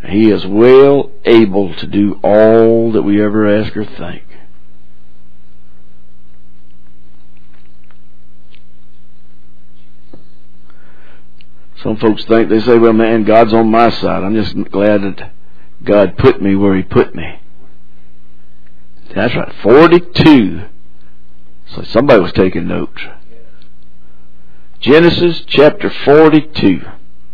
He is well able to do all that we ever ask or think. Some folks think, they say, well, man, God's on my side. I'm just glad that God put me where He put me. That's right, 42. So somebody was taking notes. Genesis chapter 42.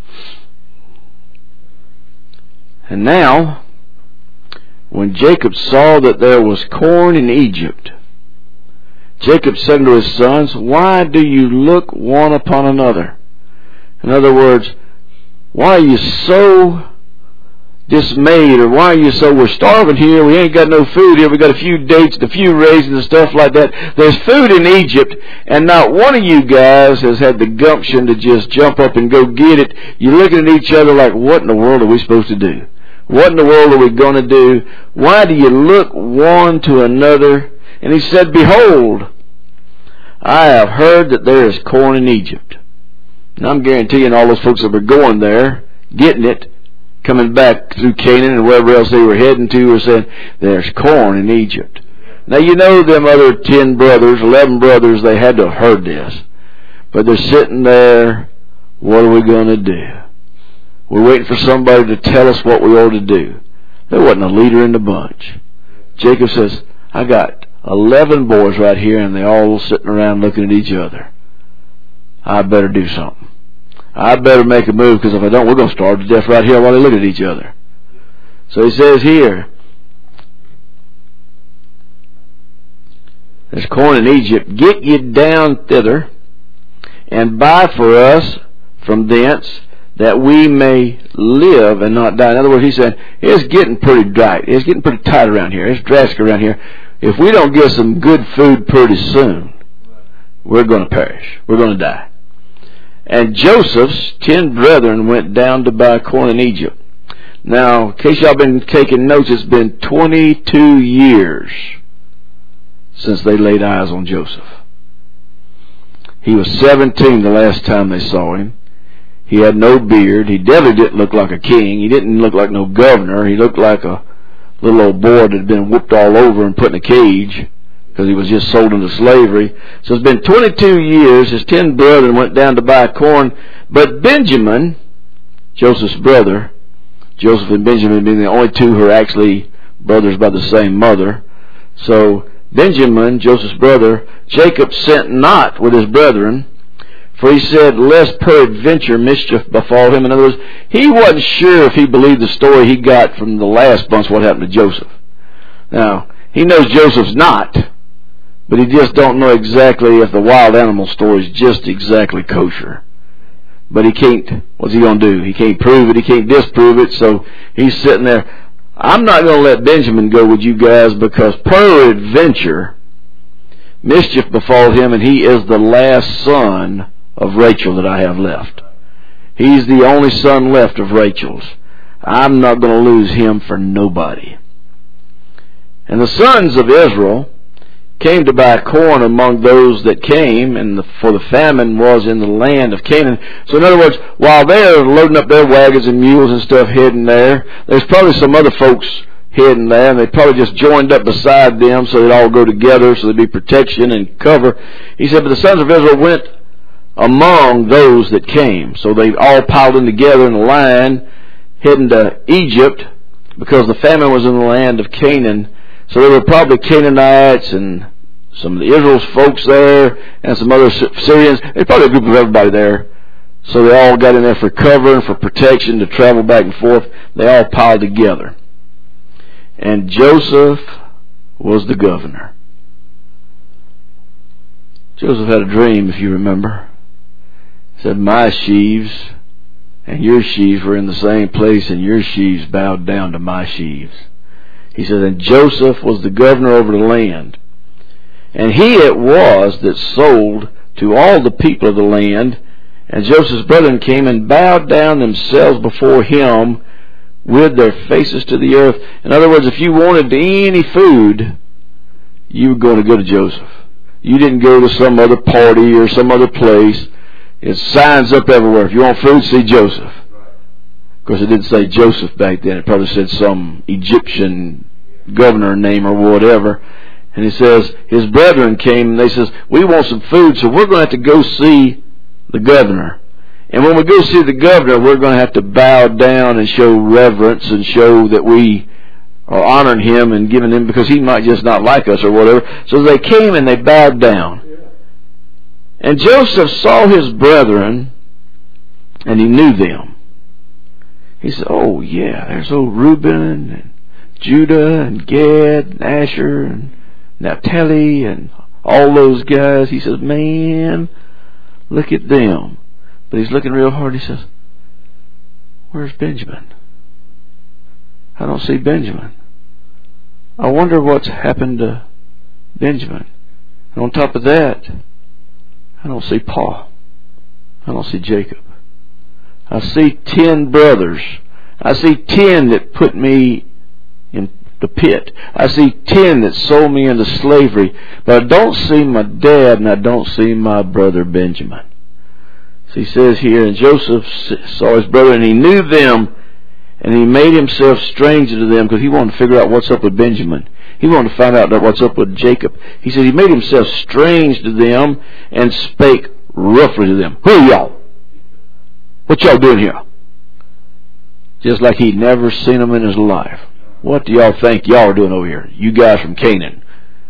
And now, when Jacob saw that there was corn in Egypt, Jacob said to his sons, why do you look one upon another? In other words, why are you so dismayed, or why are you so, we're starving here, we ain't got no food here, we got a few dates, a few raisins and stuff like that. There's food in Egypt, and not one of you guys has had the gumption to just jump up and go get it. You're looking at each other like, what in the world are we supposed to do? What in the world are we going to do? Why do you look one to another? And he said, behold, I have heard that there is corn in Egypt. And I'm guaranteeing all those folks that were going there, getting it, coming back through Canaan and wherever else they were heading to, were saying, there's corn in Egypt. Now you know them other 10 brothers, 11 brothers, they had to have heard this. But they're sitting there, what are we going to do? We're waiting for somebody to tell us what we ought to do. There wasn't a leader in the bunch. Jacob says, I got 11 boys right here, and they're all sitting around looking at each other. I better do something. I better make a move, because if I don't, we're going to starve to death right here while they look at each other. So he says here, there's corn in Egypt. Get ye down thither, and buy for us from thence, that we may live and not die. In other words, he said, it's getting pretty dry. It's getting pretty tight around here. It's drastic around here. If we don't get some good food pretty soon, we're going to perish. We're going to die. And Joseph's 10 brethren went down to buy corn in Egypt. Now, in case y'all been taking notes, it's been 22 years since they laid eyes on Joseph. He was 17 the last time they saw him. He had no beard. He definitely didn't look like a king. He didn't look like no governor. He looked like a little old boy that had been whooped all over and put in a cage because he was just sold into slavery. So it's been 22 years. His 10 brethren went down to buy corn. But Benjamin, Joseph's brother, Joseph and Benjamin being the only two who are actually brothers by the same mother. So Benjamin, Joseph's brother, Jacob sent not with his brethren, for he said, lest peradventure mischief befall him. In other words, he wasn't sure if he believed the story he got from the last bunch, what happened to Joseph. Now, he knows Joseph's not, but he just don't know exactly if the wild animal story is just exactly kosher. But he can't, what's he going to do? He can't prove it, he can't disprove it, so he's sitting there. I'm not going to let Benjamin go with you guys, because peradventure mischief befall him, and he is the last son of Rachel that I have left. He's the only son left of Rachel's. I'm not going to lose him for nobody. And the sons of Israel came to buy corn among those that came, and for the famine was in the land of Canaan. So in other words, while they're loading up their wagons and mules and stuff heading there, there's probably some other folks heading there, and they probably just joined up beside them so they'd all go together so there'd be protection and cover. He said, but the sons of Israel went among those that came. So they all piled in together in a line heading to Egypt, because the famine was in the land of Canaan. So there were probably Canaanites and some of the Israel's folks there and some other Syrians. There's probably a group of everybody there. So they all got in there for cover and for protection to travel back and forth. They all piled together. And Joseph was the governor. Joseph had a dream, if you remember. He said, my sheaves and your sheaves were in the same place, and your sheaves bowed down to my sheaves. He said, and Joseph was the governor over the land. And he it was that sold to all the people of the land. And Joseph's brethren came and bowed down themselves before him with their faces to the earth. In other words, if you wanted any food, you were going to go to Joseph. You didn't go to some other party or some other place. It's signs up everywhere. If you want food, see Joseph. Of course, it didn't say Joseph back then. It probably said some Egyptian governor name or whatever. And he says, his brethren came and they says, we want some food, so we're going to have to go see the governor. And when we go see the governor, we're going to have to bow down and show reverence and show that we are honoring him and giving him, because he might just not like us or whatever. So they came and they bowed down. And Joseph saw his brethren and he knew them. He said, oh yeah, there's old Reuben and Judah and Gad and Asher and Naphtali and all those guys. He says, man, look at them. But he's looking real hard. He says, where's Benjamin? I don't see Benjamin. I wonder what's happened to Benjamin. And on top of that, I don't see Paul. I don't see Jacob. I see 10 brothers. I see 10 that put me in the pit. I see 10 that sold me into slavery. But I don't see my dad, and I don't see my brother Benjamin. So he says here, and Joseph saw his brother, and he knew them, and he made himself stranger to them, because he wanted to figure out what's up with Benjamin. He wanted to find out what's up with Jacob. He said he made himself strange to them and spake roughly to them. Who are y'all? What y'all doing here? Just like he'd never seen them in his life. What do y'all think y'all are doing over here? You guys from Canaan.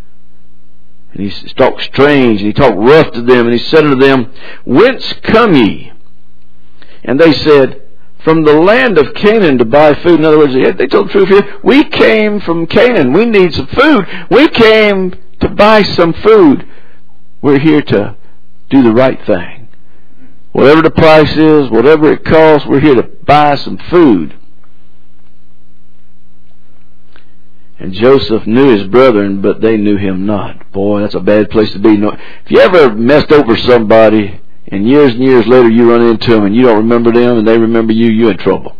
And he talked strange, and he talked rough to them, and he said unto them, whence come ye? And they said, from the land of Canaan to buy food. In other words, they told the truth here. We came from Canaan. We need some food. We came to buy some food. We're here to do the right thing. Whatever the price is, whatever it costs, we're here to buy some food. And Joseph knew his brethren, but they knew him not. Boy, that's a bad place to be. If you ever messed over somebody, and years later you run into them and you don't remember them and they remember you, you're in trouble.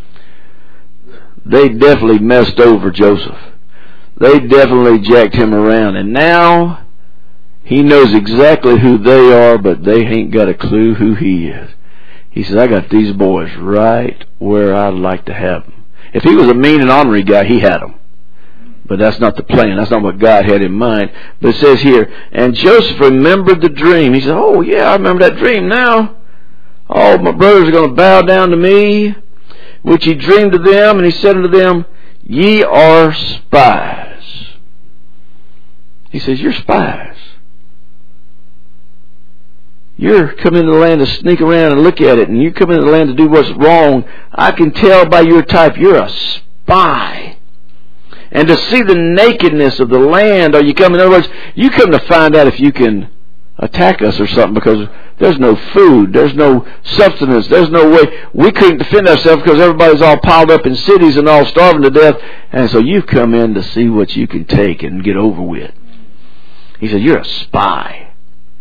They definitely messed over Joseph. They definitely jacked him around. And now he knows exactly who they are, but they ain't got a clue who he is. He says, I got these boys right where I'd like to have them. If he was a mean and ornery guy, he had them. But that's not the plan. That's not what God had in mind. But it says here, and Joseph remembered the dream. He said, oh yeah, I remember that dream now. All my brothers are going to bow down to me, which he dreamed to them. And he said unto them, ye are spies. He says, you're spies. You're coming into the land to sneak around and look at it. And you come into the land to do what's wrong. I can tell by your type, you're a spy. And to see the nakedness of the land, or you come, in other words, you come to find out if you can attack us or something, because there's no food, there's no sustenance, there's no way. We couldn't defend ourselves because everybody's all piled up in cities and all starving to death. And so you've come in to see what you can take and get over with. He said, you're a spy.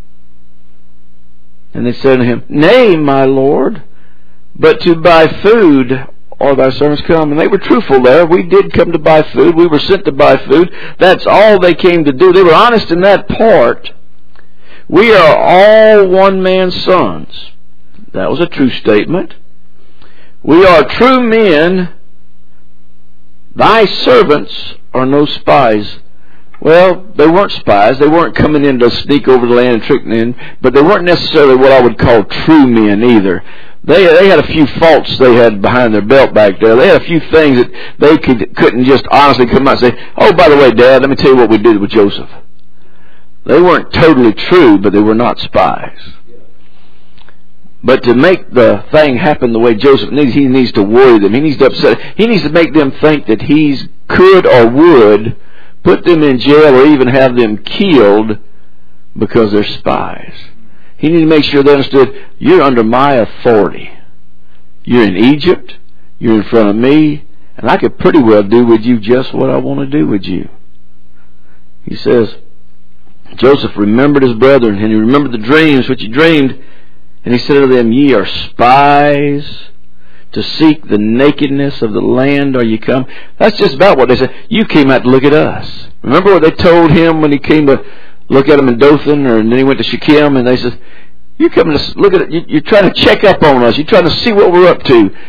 And they said to him, nay, my Lord, but to buy food or thy servants come. And they were truthful there. We did come to buy food. We were sent to buy food. That's all they came to do. They were honest in that part. We are all one man's sons. That was a true statement. We are true men. Thy servants are no spies. Well, they weren't spies. They weren't coming in to sneak over the land and trick in, but they weren't necessarily what I would call true men either. They had a few faults they had behind their belt back there. They had a few things that they couldn't just honestly come out and say, oh, by the way, Dad, let me tell you what we did with Joseph. They weren't totally true, but they were not spies. But to make the thing happen the way Joseph needs, he needs to worry them. He needs to upset. He needs to make them think that he could or would put them in jail or even have them killed because they're spies. He needed to make sure they understood, you're under my authority. You're in Egypt. You're in front of me. And I could pretty well do with you just what I want to do with you. He says, Joseph remembered his brethren, and he remembered the dreams which he dreamed. And he said to them, ye are spies to seek the nakedness of the land are you come. That's just about what they said. You came out to look at us. Remember what they told him when he came to look at him in Dothan, and then he went to Shechem, and they said, you're coming to look at it. You're trying to check up on us. You're trying to see what we're up to.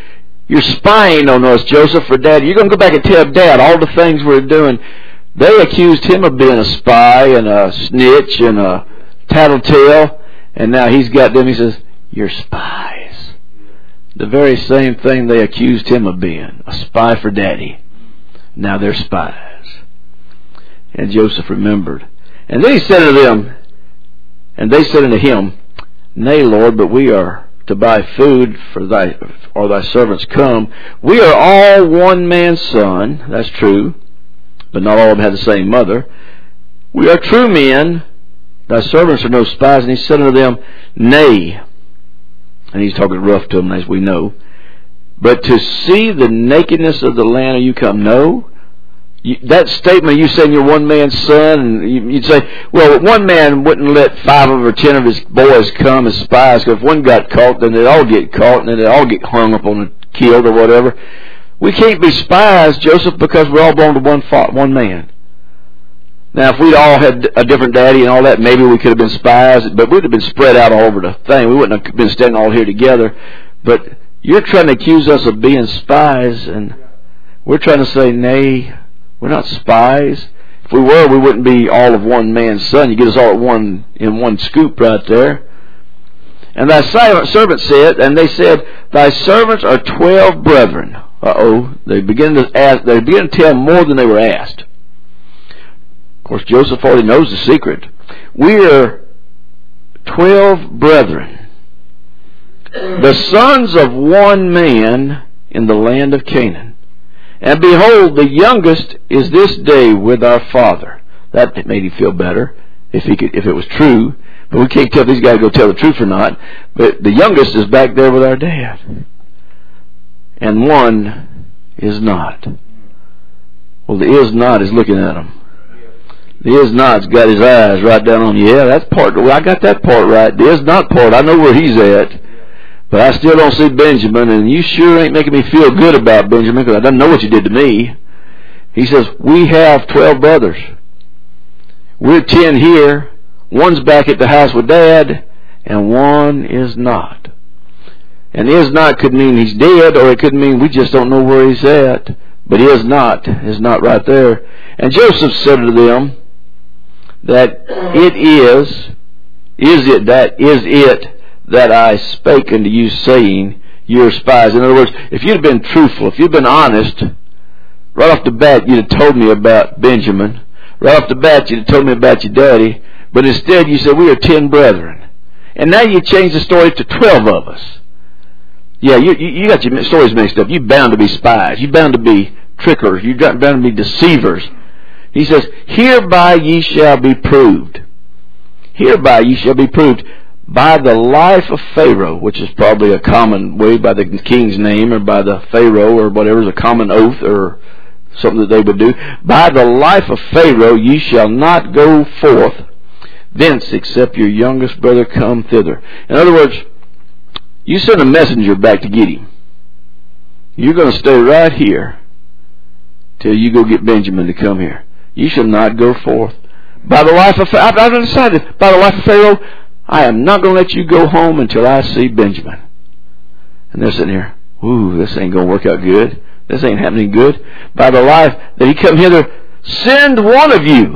You're spying on us, Joseph, for Dad. You're going to go back and tell Dad all the things we're doing. They accused him of being a spy and a snitch and a tattletale. And now he's got them. He says, you're spies. The very same thing they accused him of being. A spy for Daddy. Now they're spies. And Joseph remembered. And then he said to them, and they said unto him, Nay, Lord, but we are to buy food for thy servants come. We are all one man's son. That's true. But not all of them had the same mother. We are true men. Thy servants are no spies. And he said unto them, Nay. And he's talking rough to them, as we know. But to see the nakedness of the land are you come? No. That statement, you saying you're one man's son, and you'd say, well, one man wouldn't let 5 or 10 of his boys come as spies, because if one got caught, then they'd all get caught, and then they'd all get hung up on and killed or whatever. We can't be spies, Joseph, because we're all born to one man. Now, if we'd all had a different daddy and all that, maybe we could have been spies, but we'd have been spread out all over the thing. We wouldn't have been standing all here together. But you're trying to accuse us of being spies, and we're trying to say, nay, we're not spies. If we were, we wouldn't be all of one man's son. You get us all in one scoop right there. And thy servant said, and they said, Thy servants are 12 brethren. They begin to ask. They begin to tell more than they were asked. Of course, Joseph already knows the secret. We are 12 brethren, the sons of one man in the land of Canaan. And behold, the youngest is this day with our father. That made him feel better, if it was true. But we can't tell if these guys go tell the truth or not. But the youngest is back there with our dad. And one is not. Well, the is not is looking at him. The is not's got his eyes right down on you. Yeah, that's part. Well, I got that part right. The is not part, I know where he's at. But I still don't see Benjamin, and you sure ain't making me feel good about Benjamin, because I don't know what you did to me. He says, we have 12 brothers. We're 10 here. One's back at the house with Dad, and one is not. And is not could mean he's dead, or it could mean we just don't know where he's at. But is not right there. And Joseph said to them that is it that I spake unto you, saying, you're spies. In other words, if you'd have been truthful, if you'd been honest, right off the bat you'd have told me about Benjamin. Right off the bat you'd have told me about your daddy. But instead you said, we are 10 brethren. And now you change the story to 12 of us. Yeah, you got your stories mixed up. You're bound to be spies. You're bound to be trickers. You're bound to be deceivers. He says, hereby ye shall be proved. Hereby ye shall be proved by the life of Pharaoh, which is probably a common way, by the king's name, or by the Pharaoh, or whatever is a common oath, or something that they would do. By the life of Pharaoh ye shall not go forth thence, except your youngest brother come thither. In other words, you send a messenger back to get him. You're going to stay right here till you go get Benjamin to come here. You shall not go forth. By the life of Pharaoh, I've decided, by the life of Pharaoh, I am not going to let you go home until I see Benjamin. And they're sitting here, ooh, this ain't going to work out good. This ain't happening good. By the life that he come hither, send one of you.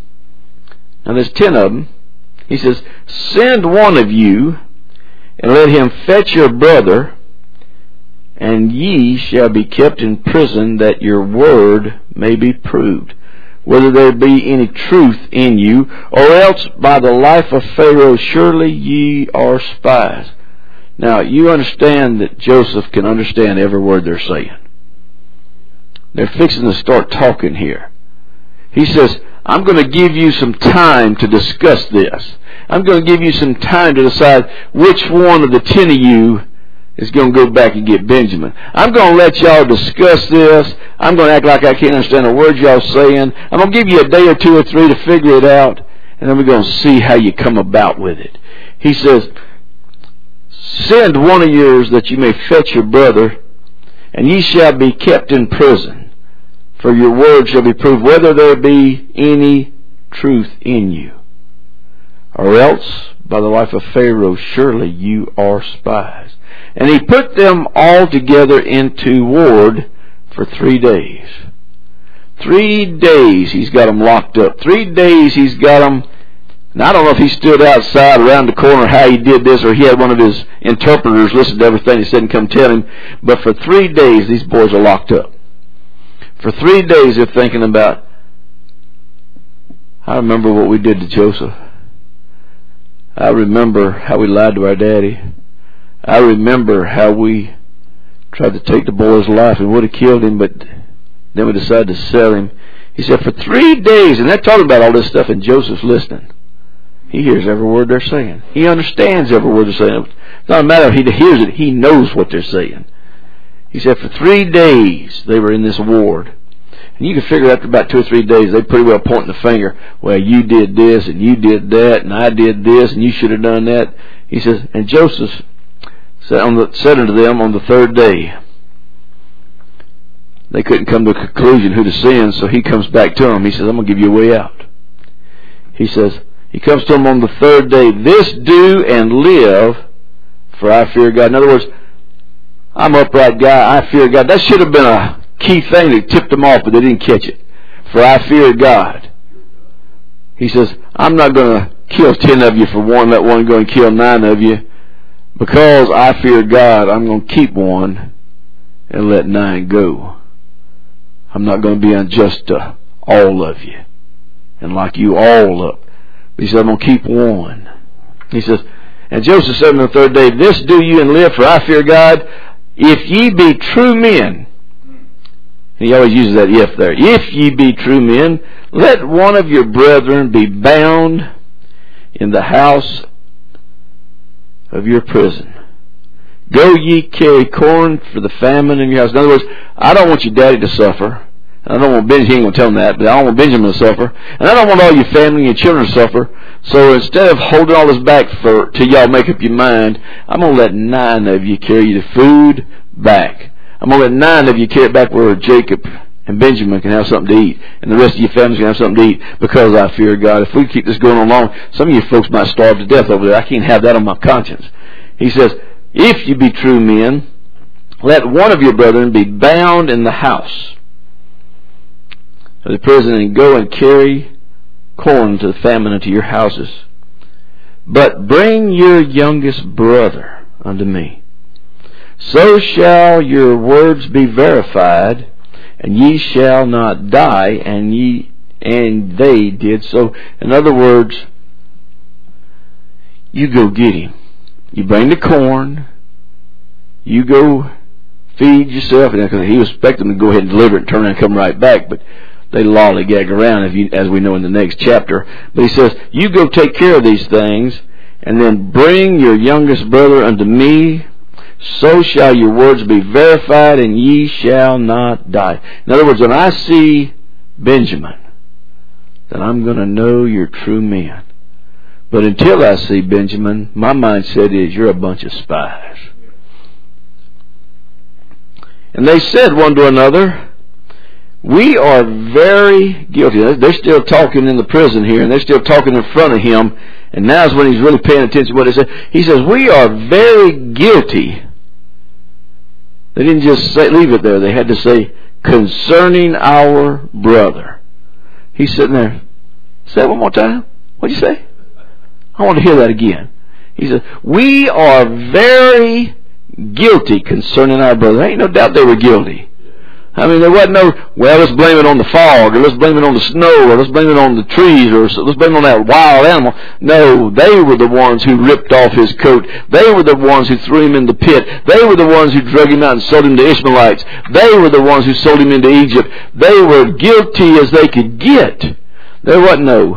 Now there's 10 of them. He says, send one of you, and let him fetch your brother, and ye shall be kept in prison, that your word may be proved, whether there be any truth in you, or else by the life of Pharaoh surely ye are spies. Now, you understand that Joseph can understand every word they're saying. They're fixing to start talking here. He says, I'm going to give you some time to discuss this. I'm going to give you some time to decide which one of the 10 of you is going to go back and get Benjamin. I'm going to let y'all discuss this. I'm going to act like I can't understand a word y'all saying. I'm going to give you a day or 2 or 3 to figure it out, and then we're going to see how you come about with it. He says, send one of yours that you may fetch your brother, and ye shall be kept in prison, for your word shall be proved, whether there be any truth in you. Or else, by the life of Pharaoh, surely you are spies. And he put them all together into ward for 3 days. 3 days he's got them locked up. 3 days he's got them. And I don't know if he stood outside around the corner how he did this, or he had one of his interpreters listen to everything he said and come tell him. But for 3 days these boys are locked up. For 3 days they're thinking about, I remember what we did to Joseph. I remember how we lied to our daddy. I remember how we tried to take the boy's life and would have killed him, but then we decided to sell him. He said, for 3 days, and they're talking about all this stuff, and Joseph's listening. He hears every word they're saying. He understands every word they're saying. It's not a matter of he hears it, he knows what they're saying. He said, for 3 days they were in this ward. And you can figure after about 2 or 3 days, they pretty well pointing the finger. Well, you did this, and you did that, and I did this, and you should have done that. He says, and Joseph said unto them on the 3rd day. They couldn't come to a conclusion who to send, so he comes back to them. He says, I'm going to give you a way out. He says, he comes to them on the 3rd day. This do and live, for I fear God. In other words, I'm an upright guy. I fear God. That should have been a key thing that tipped them off, but they didn't catch it. For I fear God. He says, I'm not going to kill 10 of you for one, let one go and kill 9 of you. Because I fear God, I'm going to keep one and let 9 go. I'm not going to be unjust to all of you and lock you all up. But he said, I'm going to keep one. He says, and Joseph said on the 3rd day, this do you and live, for I fear God. If ye be true men, and he always uses that if there. If ye be true men, let one of your brethren be bound in the house of your prison. Go ye carry corn for the famine in your house. In other words, I don't want your daddy to suffer. I don't want Benjamin, he ain't going to tell him that, but I don't want Benjamin to suffer. And I don't want all your family and your children to suffer. So instead of holding all this back till y'all make up your mind, I'm going to let 9 of you carry the food back. I'm going to let 9 of you carry it back where Jacob and Benjamin can have something to eat, and the rest of your families can have something to eat, because I fear God. If we keep this going on long, some of you folks might starve to death over there. I can't have that on my conscience. He says, if you be true men, let one of your brethren be bound in the house of the prison, and go and carry corn to the famine into your houses. But bring your youngest brother unto me. So shall your words be verified, and ye shall not die. And they did so. In other words, you go get him. You bring the corn. You go feed yourself. Because he was expecting to go ahead and deliver it and turn around and come right back. But they lollygag around, as we know in the next chapter. But he says, you go take care of these things, and then bring your youngest brother unto me. So shall your words be verified, and ye shall not die. In other words, when I see Benjamin, then I'm going to know you're true men. But until I see Benjamin, my mindset is you're a bunch of spies. And they said one to another, we are very guilty. They're still talking in the prison here, and they're still talking in front of him. And now's when he's really paying attention to what they say. He says, we are very guilty. They didn't just leave it there. They had to say, concerning our brother. He's sitting there. Say it one more time. What'd you say? I want to hear that again. He said, we are very guilty concerning our brother. There ain't no doubt they were guilty. I mean, there wasn't no, well, let's blame it on the fog, or let's blame it on the snow, or let's blame it on the trees, or let's blame it on that wild animal. No, they were the ones who ripped off his coat. They were the ones who threw him in the pit. They were the ones who drug him out and sold him to Ishmaelites. They were the ones who sold him into Egypt. They were guilty as they could get. There wasn't no.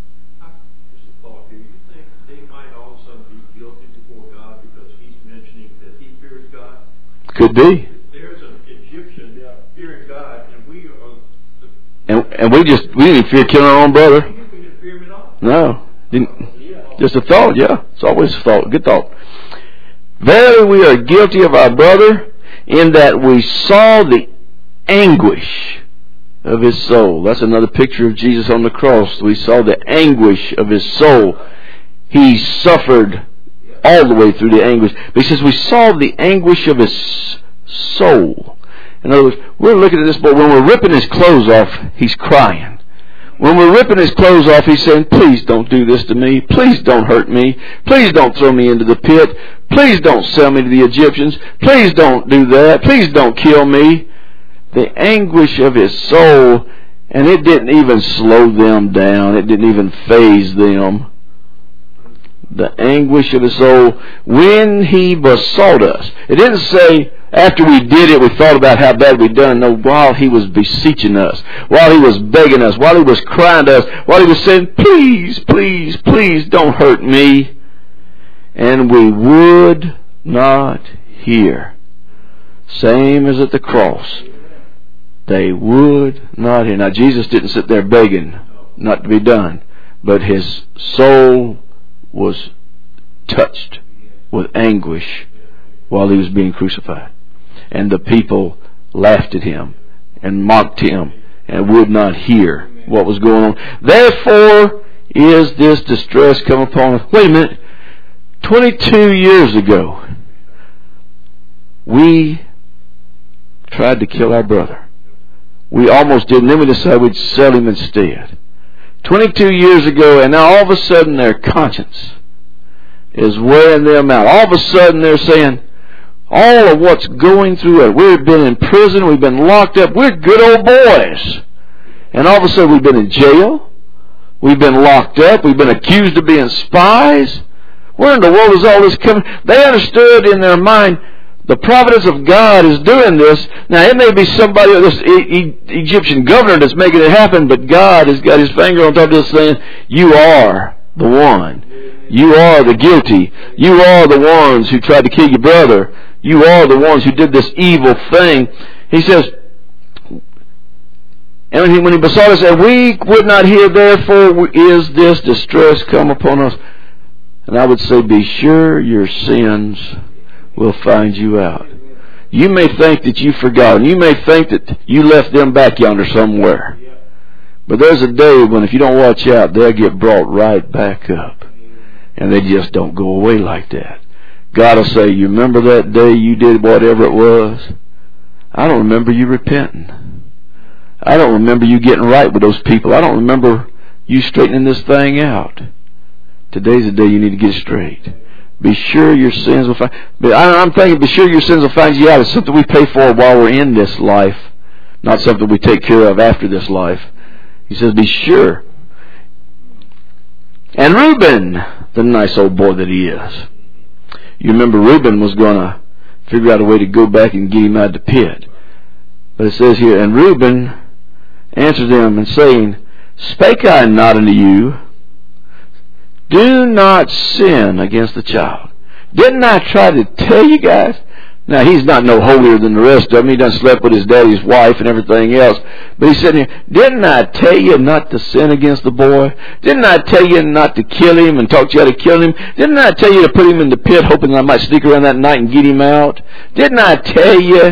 Do you think they might also be guilty before God because he's mentioning that he fears God? Could be. There's an Egyptian fearing God, and we are. And we didn't fear killing our own brother. We didn't fear him at all. No. Just a thought, yeah. It's always a thought. Good thought. Verily we are guilty of our brother in that we saw the anguish of his soul. That's another picture of Jesus on the cross. We saw the anguish of his soul. He suffered all the way through the anguish. But he says we saw the anguish of his soul. In other words, we're looking at this boy. When we're ripping his clothes off, he's crying. When we're ripping his clothes off, he's saying, please don't do this to me. Please don't hurt me. Please don't throw me into the pit. Please don't sell me to the Egyptians. Please don't do that. Please don't kill me. The anguish of his soul, and it didn't even slow them down. It didn't even faze them. The anguish of his soul when he besought us. It didn't say after we did it we thought about how bad we'd done. No, while he was beseeching us, while he was begging us, while he was crying to us, while he was saying, please, please, please don't hurt me. And we would not hear. Same as at the cross. They would not hear. Now Jesus didn't sit there begging not to be done, but his soul was touched with anguish while he was being crucified. And the people laughed at him and mocked him and would not hear what was going on. Therefore is this distress come upon us. Wait a minute. 22 years ago, we tried to kill our brother. We almost did, and then we decided we'd sell him instead. 22 years ago, and now all of a sudden their conscience is wearing them out. All of a sudden they're saying, all of what's going through it, we've been in prison, we've been locked up, we're good old boys. And all of a sudden we've been in jail, we've been locked up, we've been accused of being spies. Where in the world is all this coming? They understood in their mind, the providence of God is doing this. Now, it may be somebody, this Egyptian governor that's making it happen, but God has got his finger on top of this saying, you are the one. You are the guilty. You are the ones who tried to kill your brother. You are the ones who did this evil thing. He says, and when he besought us, and we would not hear, therefore is this distress come upon us. And I would say, be sure your sins will find you out. You may think that you've forgotten. You may think that you left them back yonder somewhere. But there's a day when if you don't watch out, they'll get brought right back up. And they just don't go away like that. God will say, you remember that day you did whatever it was? I don't remember you repenting. I don't remember you getting right with those people. I don't remember you straightening this thing out. Today's the day you need to get straight. Be sure your sins will find... But I'm thinking, be sure your sins will find you out. It's something we pay for while we're in this life, not something we take care of after this life. He says, be sure. And Reuben, the nice old boy that he is. You remember Reuben was going to figure out a way to go back and get him out of the pit. But it says here, and Reuben answered them and saying, spake I not unto you, do not sin against the child. Didn't I try to tell you guys? Now, he's not no holier than the rest of them. He done slept with his daddy's wife and everything else. But he's sitting here, didn't I tell you not to sin against the boy? Didn't I tell you not to kill him and talk to you how to kill him? Didn't I tell you to put him in the pit hoping that I might sneak around that night and get him out? Didn't I tell you?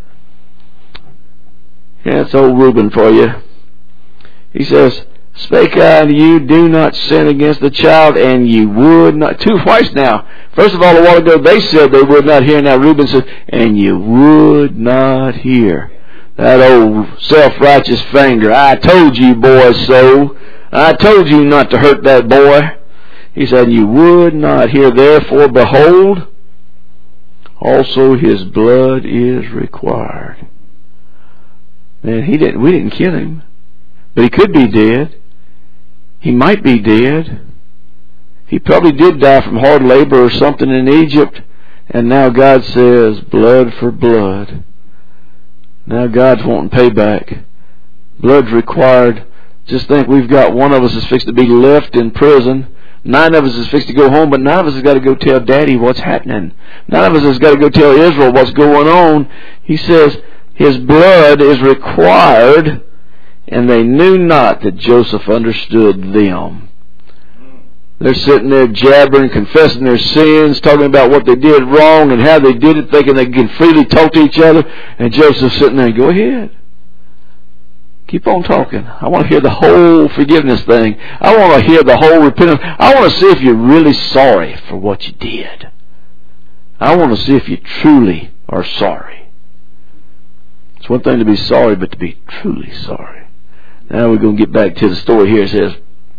Yeah, it's old Reuben for you. He says, spake I unto you, do not sin against the child, and you would not. Twice now. First of all, a while ago, they said they would not hear. Now Reuben says, and you would not hear. That old self-righteous finger. I told you, boys, so. I told you not to hurt that boy. He said, you would not hear. Therefore, behold, also his blood is required. Man, we didn't kill him. But he could be dead. He might be dead. He probably did die from hard labor or something in Egypt. And now God says, blood for blood. Now God's wanting payback. Blood's required. Just think, we've got one of us is fixed to be left in prison. 9 of us is fixed to go home, but 9 of us has got to go tell Daddy what's happening. 9 of us has got to go tell Israel what's going on. He says, his blood is required. And they knew not that Joseph understood them. They're sitting there jabbering, confessing their sins, talking about what they did wrong and how they did it, thinking they can freely talk to each other. And Joseph's sitting there, go ahead. Keep on talking. I want to hear the whole forgiveness thing. I want to hear the whole repentance. I want to see if you're really sorry for what you did. I want to see if you truly are sorry. It's one thing to be sorry, but to be truly sorry. Now we're going to get back to the story here. It says,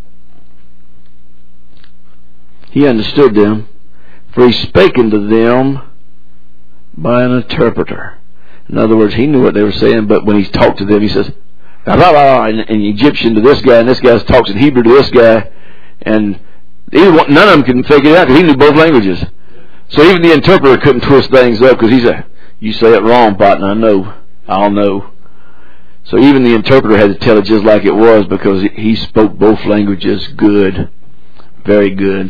he understood them, for he spake unto them by an interpreter. In other words, he knew what they were saying, but when he talked to them, he says, in Egyptian to this guy, and this guy talks in Hebrew to this guy, and none of them could figure it out because he knew both languages. So even the interpreter couldn't twist things up because he said, you say it wrong, partner, I know. I'll know. So even the interpreter had to tell it just like it was because he spoke both languages good, very good.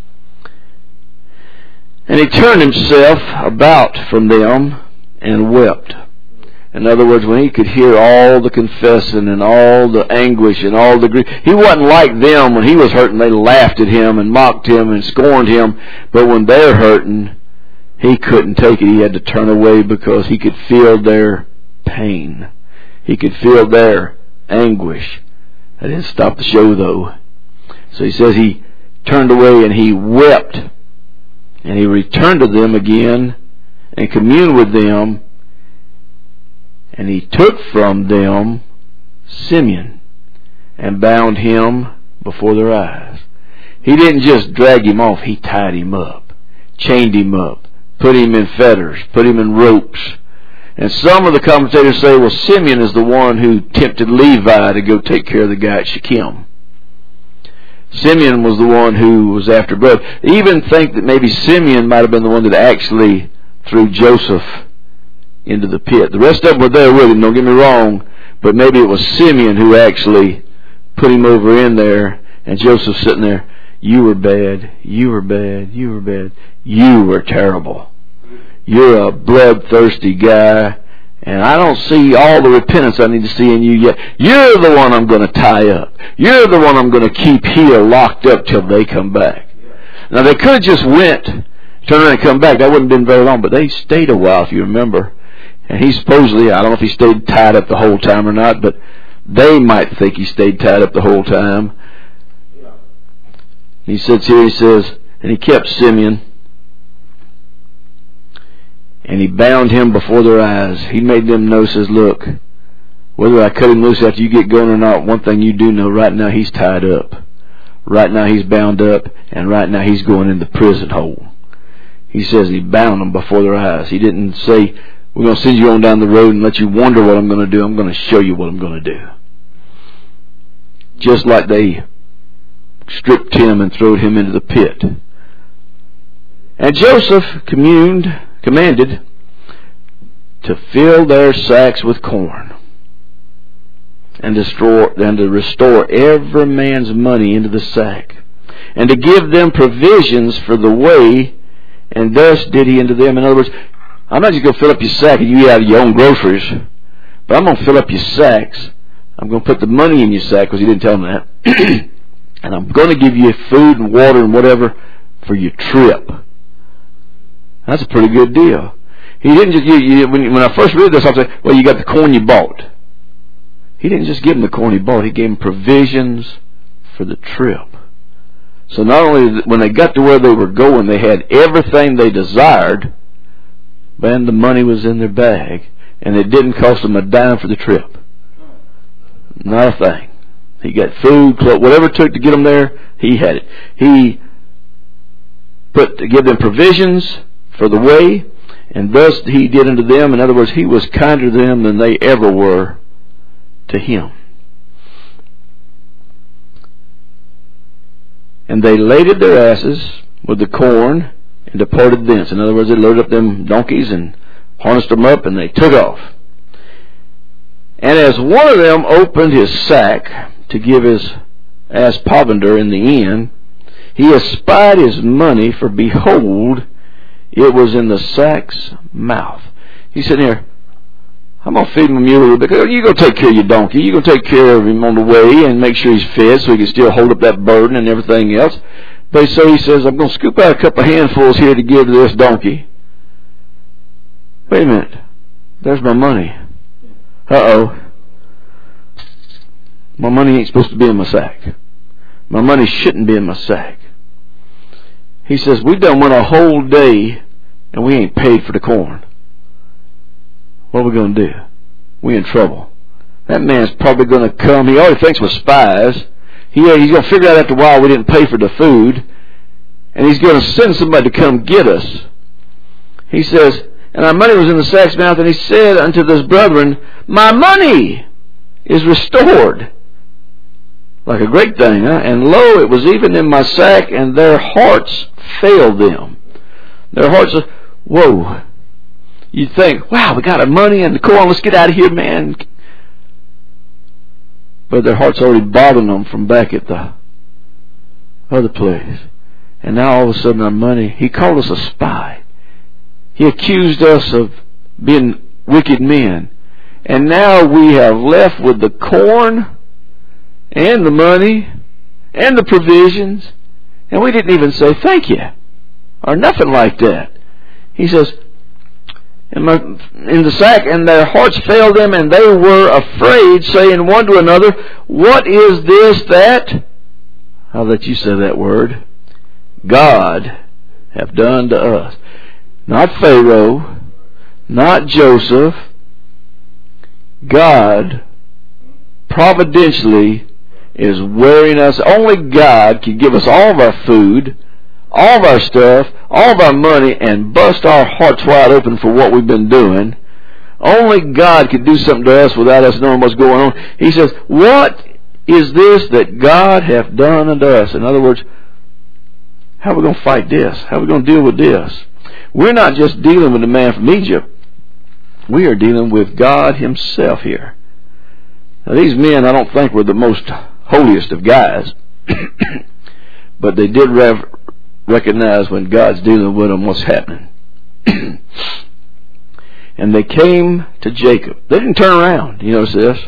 And he turned himself about from them and wept. In other words, when he could hear all the confessing and all the anguish and all the grief, he wasn't like them. When he was hurting, they laughed at him and mocked him and scorned him. But when they're hurting, he couldn't take it. He had to turn away because he could feel their pain. He could feel their anguish. That didn't stop the show, though. So he says he turned away and he wept. And he returned to them again and communed with them. And he took from them Simeon and bound him before their eyes. He didn't just drag him off, he tied him up, chained him up, put him in fetters, put him in ropes. And some of the commentators say, well, Simeon is the one who tempted Levi to go take care of the guy at Shechem. Simeon was the one who was after blood. They even think that maybe Simeon might have been the one that actually threw Joseph into the pit. The rest of them were there with him, don't get me wrong, but maybe it was Simeon who actually put him over in there, and Joseph sitting there, you were bad, you were bad, you were bad, you were terrible. You're a bloodthirsty guy, and I don't see all the repentance I need to see in you yet. You're the one I'm going to tie up. You're the one I'm going to keep here locked up till they come back. Now they could have just went, turn around and come back. That wouldn't have been very long, but they stayed a while, if you remember. And he supposedly, I don't know if he stayed tied up the whole time or not, but they might think he stayed tied up the whole time. He sits here, he says, and he kept Simeon, and he bound him before their eyes. He made them know, says, look, whether I cut him loose after you get going or not, one thing you do know, right now he's tied up. Right now he's bound up, and right now he's going in the prison hole. He says he bound them before their eyes. He didn't say, we're going to send you on down the road and let you wonder what I'm going to do. I'm going to show you what I'm going to do. Just like they stripped him and threw him into the pit. And Joseph commanded to fill their sacks with corn and to restore every man's money into the sack, and to give them provisions for the way, and thus did he unto them. In other words, I'm not just going to fill up your sack and you eat out of your own groceries, but I'm going to fill up your sacks. I'm going to put the money in your sack, because he didn't tell them that. And I'm going to give you food and water and whatever for your trip. That's a pretty good deal. He didn't just, when I first read this, I was like, well, you got the corn you bought. He didn't just give them the corn he bought, he gave them provisions for the trip. So not only when they got to where they were going, they had everything they desired, and the money was in their bag, and it didn't cost them a dime for the trip. Not a thing. He got food, clothes, whatever it took to get them there, he had it. He give them provisions for the way, and thus he did unto them. In other words, he was kinder to them than they ever were to him. And they laded their asses with the corn and departed thence. In other words, they loaded up them donkeys and harnessed them up, and they took off. And as one of them opened his sack to give his ass provender in the inn, he espied his money, for behold, it was in the sack's mouth. He's sitting here, I'm going to feed my mule a little bit. You go take care of your donkey. You go take care of him on the way and make sure he's fed so he can still hold up that burden and everything else. But so he says, I'm going to scoop out a couple of handfuls here to give to this donkey. Wait a minute. There's my money. Uh-oh. My money ain't supposed to be in my sack. My money shouldn't be in my sack. He says, we done went a whole day and we ain't paid for the corn. What are we going to do? We in trouble. That man's probably going to come. He already thinks we're spies. He's going to figure out after a while we didn't pay for the food. And he's going to send somebody to come get us. He says, and our money was in the sack's mouth, and he said unto his brethren, my money is restored. Like a great thing, huh? And lo, it was even in my sack, and their hearts failed them. Their hearts are, whoa. You think, wow, we got our money and the corn, let's get out of here, man. But their heart's already bothering them from back at the other place. And now all of a sudden our money, he called us a spy. He accused us of being wicked men. And now we have left with the corn and the money and the provisions. And we didn't even say thank you. Or nothing like that. He says, in the sack, and their hearts failed them, and they were afraid, saying one to another, what is this that? I'll let you say that word. God have done to us. Not Pharaoh, not Joseph. God providentially is wearing us. Only God can give us all of our food, all of our stuff, all of our money, and bust our hearts wide open for what we've been doing. Only God can do something to us without us knowing what's going on. He says, what is this that God hath done unto us? In other words, how are we going to fight this? How are we going to deal with this? We're not just dealing with the man from Egypt. We are dealing with God himself here. Now, these men, I don't think, were the most holiest of guys. But they did recognize when God's dealing with them what's happening. And they came to Jacob. They didn't turn around. You notice this?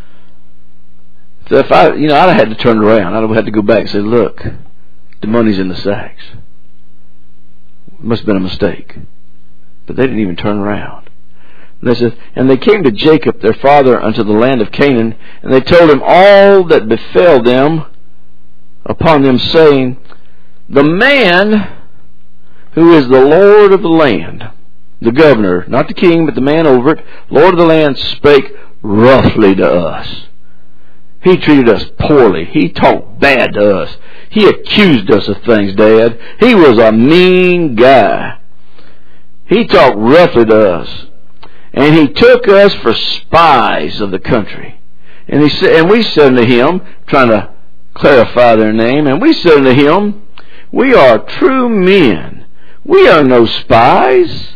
So if I'd have had to turn around. I'd have had to go back and say, look, the money's in the sacks. It must have been a mistake. But they didn't even turn around. And they said, and they came to Jacob, their father, unto the land of Canaan, and they told him all that befell them upon them, saying, the man who is the Lord of the land, the governor, not the king, but the man over it, Lord of the land, spake roughly to us. He treated us poorly. He talked bad to us. He accused us of things, Dad. He was a mean guy. He talked roughly to us. And he took us for spies of the country. And he said, and we said unto him, trying to clarify their name, and we said unto him, we are true men. We are no spies.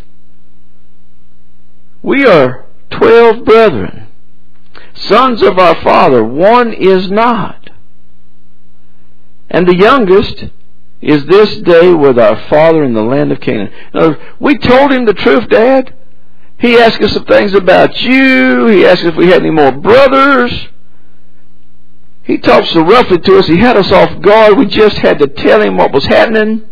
We are 12 brethren, sons of our father. One is not. And the youngest is this day with our father in the land of Canaan. Now, we told him the truth, Dad. He asked us some things about you. He asked if we had any more brothers. He talked so roughly to us. He had us off guard. We just had to tell him what was happening.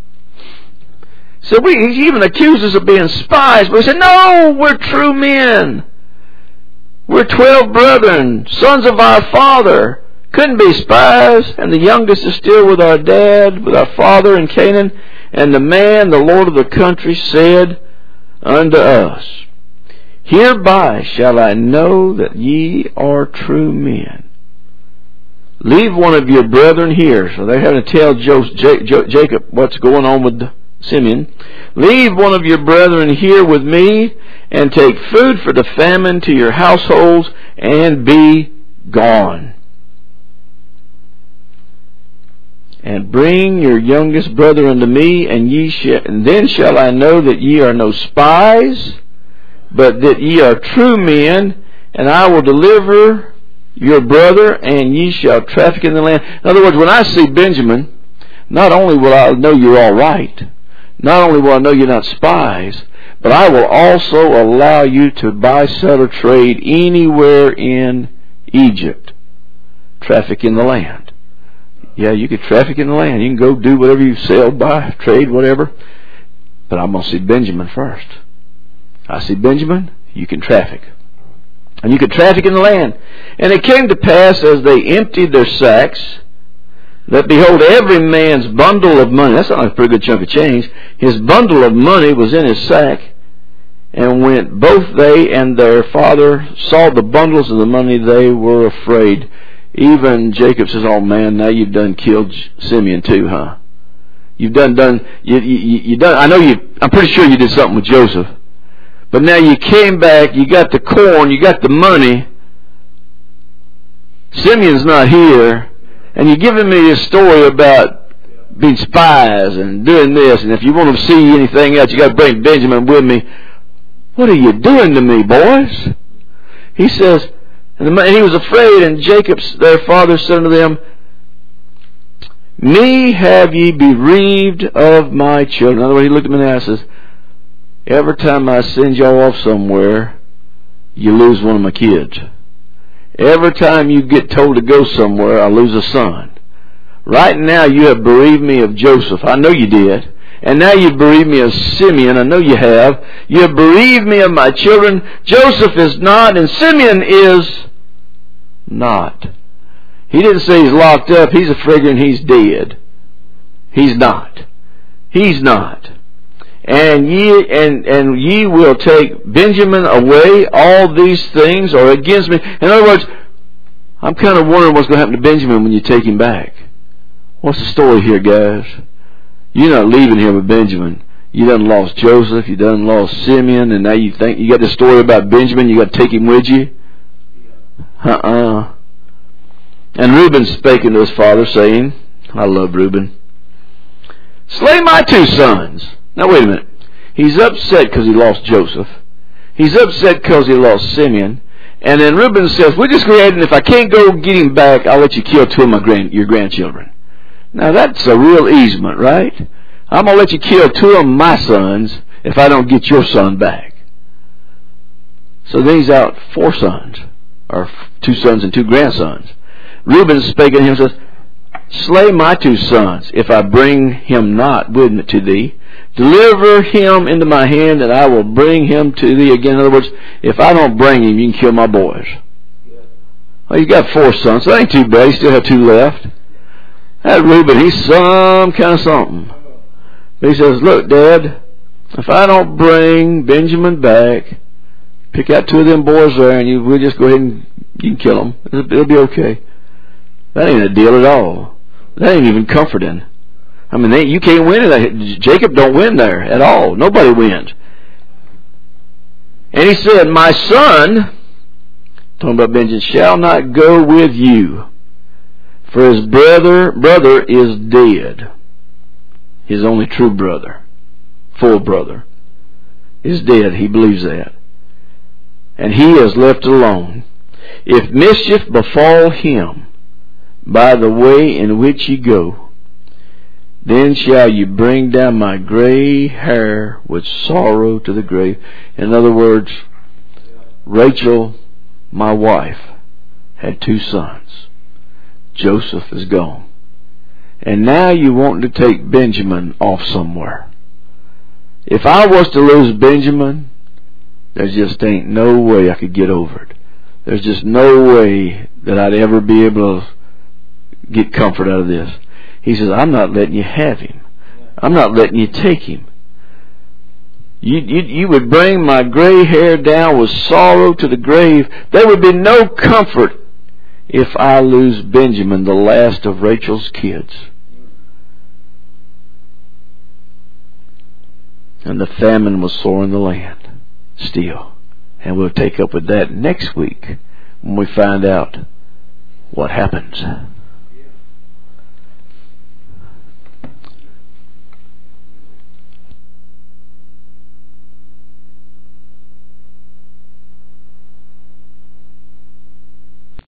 So he even accused us of being spies. But we said, no, we're true men. We're 12 brethren, sons of our father. Couldn't be spies. And the youngest is still with our dad, with our father in Canaan. And the man, the Lord of the country, said unto us, hereby shall I know that ye are true men. Leave one of your brethren here. So they're having to tell Jacob what's going on with Simeon. Leave one of your brethren here with me, and take food for the famine to your households, and be gone. And bring your youngest brother unto me, and then shall I know that ye are no spies, but that ye are true men, and I will deliver your brother, and ye shall traffic in the land. In other words, when I see Benjamin, not only will I know you're all right, not only will I know you're not spies, but I will also allow you to buy, sell, or trade anywhere in Egypt. Traffic in the land. Yeah, you can traffic in the land. You can go do whatever you sell, buy, trade, whatever. But I'm going to see Benjamin first. I see Benjamin, you can traffic. And you could traffic in the land. And it came to pass, as they emptied their sacks, that behold, every man's bundle of money, that's not a pretty good chunk of change, his bundle of money was in his sack. And when both they and their father saw the bundles of the money, they were afraid. Even Jacob says, oh man, now you've done killed Simeon too, huh? You've done, I'm pretty sure you did something with Joseph. But now you came back, you got the corn, you got the money. Simeon's not here. And you're giving me this story about being spies and doing this. And if you want to see anything else, you got to bring Benjamin with me. What are you doing to me, boys? He says, and he was afraid, and Jacob, their father, said unto them, me have ye bereaved of my children. In other words, he looked at me and says, every time I send y'all off somewhere, you lose one of my kids. Every time you get told to go somewhere, I lose a son. Right now you have bereaved me of Joseph. I know you did. And now you've bereaved me of Simeon. I know you have. You have bereaved me of my children. Joseph is not, and Simeon is not. He didn't say he's locked up. He's figuring he's dead. He's not. He's not. And ye will take Benjamin away. All these things are against me. In other words, I'm kind of wondering what's going to happen to Benjamin when you take him back. What's the story here, guys? You're not leaving here with Benjamin. You done lost Joseph. You done lost Simeon. And now you think you got this story about Benjamin. You got to take him with you? And Reuben spake unto his father, saying, I love Reuben, slay my two sons. Now wait a minute. He's upset because he lost Joseph. He's upset because he lost Simeon. And then Reuben says, we'll just go ahead, and if I can't go get him back, I'll let you kill two of your grandchildren. Now that's a real easement, right? I'm going to let you kill two of my sons if I don't get your son back. So then he's out 4 sons, or 2 sons and 2 grandsons. Reuben spake unto him and says, slay my 2 sons, if I bring him not with me to thee. Deliver him into my hand, and I will bring him to thee again. In other words, if I don't bring him, you can kill my boys. Well, he's got 4 sons, so that ain't too bad. He still have 2 left. That Reuben, he's some kind of something. But he says, look, Dad, if I don't bring Benjamin back, pick out 2 of them boys there, and we'll just go ahead and you can kill them. It'll be okay. That ain't a deal at all. That ain't even comforting. I mean, you can't win it. Jacob don't win there at all. Nobody wins. And he said, my son, talking about Benjamin, shall not go with you, for his brother is dead. His only true brother, full brother, is dead. He believes that. And he is left alone. If mischief befall him by the way in which ye go, then shall you bring down my gray hair with sorrow to the grave. In other words, Rachel, my wife, had 2 sons. Joseph is gone. And now you want to take Benjamin off somewhere. If I was to lose Benjamin, there just ain't no way I could get over it. There's just no way that I'd ever be able to get comfort out of this. He says, I'm not letting you have him. I'm not letting you take him. You would bring my gray hair down with sorrow to the grave. There would be no comfort if I lose Benjamin, the last of Rachel's kids. And the famine was sore in the land still. And we'll take up with that next week when we find out what happens.